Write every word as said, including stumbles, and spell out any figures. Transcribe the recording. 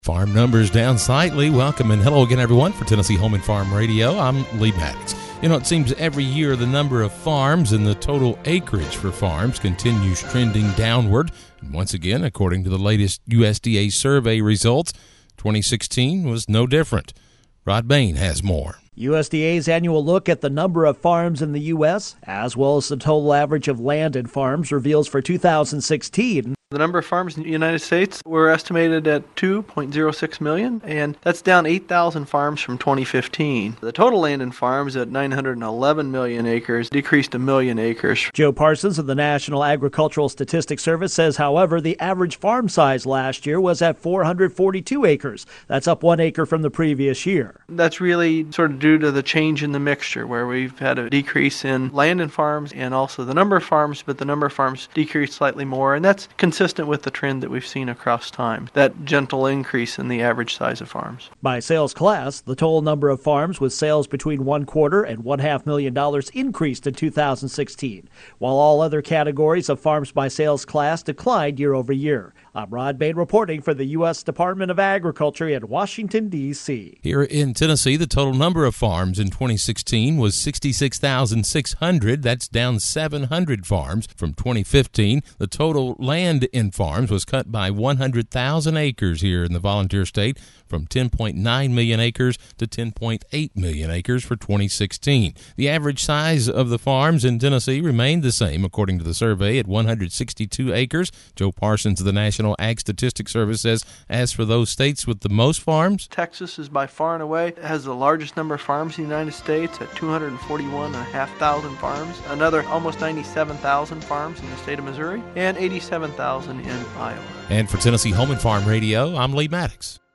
Farm numbers down slightly. Welcome and hello again, everyone, for Tennessee Home and Farm Radio. I'm Lee Maddox. You know, it seems every year the number of farms and the total acreage for farms continues trending downward. And once again, according to the latest U S D A survey results, twenty sixteen was no different. Rod Bain has more. U S D A's annual look at the number of farms in the U S, as well as the total average of land and farms, reveals for two thousand sixteen. The number of farms in the United States were estimated at two point oh six million, and that's down eight thousand farms from twenty fifteen. The total land and farms at nine hundred eleven million acres decreased a million acres. Joe Parsons of the National Agricultural Statistics Service says, however, the average farm size last year was at four hundred forty-two acres. That's up one acre from the previous year. That's really sort of due to the change in the mixture, where we've had a decrease in land and farms and also the number of farms, but the number of farms decreased slightly more, and that's consistent consistent with the trend that we've seen across time, that gentle increase in the average size of farms. By sales class, the total number of farms with sales between one quarter and one half million dollars increased in two thousand sixteen, while all other categories of farms by sales class declined year over year. I'm Rod Bain reporting for the U S Department of Agriculture in Washington, D C Here in Tennessee, the total number of farms in twenty sixteen was sixty-six thousand six hundred. That's down seven hundred farms from twenty fifteen. The total land in farms was cut by one hundred thousand acres here in the volunteer state, from ten point nine million acres to ten point eight million acres for twenty sixteen. The average size of the farms in Tennessee remained the same, according to the survey, at one hundred sixty-two acres. Joe Parsons of the National Ag Statistics Service says, as for those states with the most farms, Texas is by far and away has the largest number of farms in the United States at two hundred forty-one thousand five hundred farms, another almost ninety-seven thousand farms in the state of Missouri, and eighty-seven thousand in Iowa. And for Tennessee Home and Farm Radio, I'm Lee Maddox.